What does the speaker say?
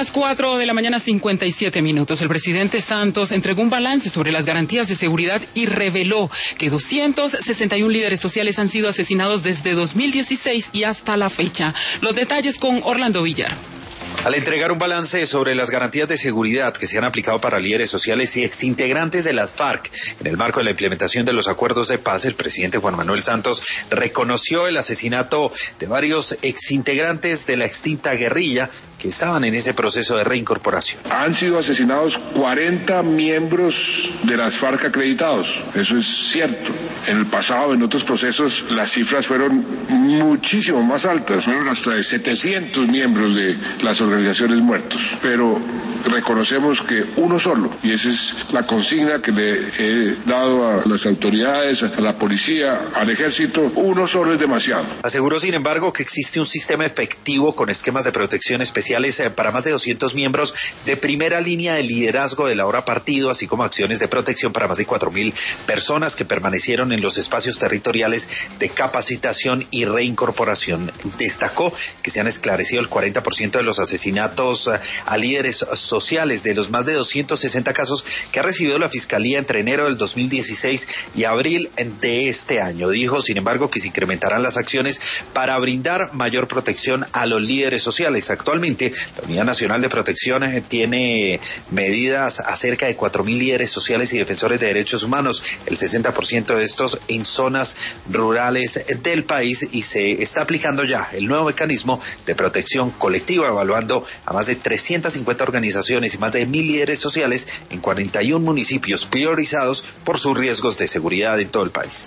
las 4 de la mañana, 57 minutos. El presidente Santos entregó un balance sobre las garantías de seguridad y reveló que 261 líderes sociales han sido asesinados desde 2016 y hasta la fecha. Los detalles con Orlando Villar. Al entregar un balance sobre las garantías de seguridad que se han aplicado para líderes sociales y exintegrantes de las FARC en el marco de la implementación de los acuerdos de paz, el presidente Juan Manuel Santos reconoció el asesinato de varios exintegrantes de la extinta guerrilla que estaban en ese proceso de reincorporación. Han sido asesinados 40 miembros de las FARC acreditados, eso es cierto. En el pasado, en otros procesos, las cifras fueron muchísimo más altas, fueron hasta de 700 miembros de las organizaciones muertos, pero reconocemos que uno solo, y esa es la consigna que le he dado a las autoridades, a la policía, al ejército, uno solo es demasiado. Aseguró, sin embargo, que existe un sistema efectivo con esquemas de protección especiales para más de 200 miembros de primera línea de liderazgo de la hora partido, así como acciones de protección para más de 4.000 personas que permanecieron en los espacios territoriales de capacitación y reincorporación. Destacó que se han esclarecido el 40% de los asesinatos a líderes sociales de los más de 260 casos que ha recibido la Fiscalía entre enero del 2016 y abril de este año. Dijo, sin embargo, que se incrementarán las acciones para brindar mayor protección a los líderes sociales. Actualmente, la Unidad Nacional de Protección tiene medidas a cerca de 4.000 líderes sociales y defensores de derechos humanos, el 60% de estos en zonas rurales del país, y se está aplicando ya el nuevo mecanismo de protección colectiva, evaluando a más de 350 organizaciones y más de 1.000 líderes sociales en 41 municipios priorizados por sus riesgos de seguridad en todo el país.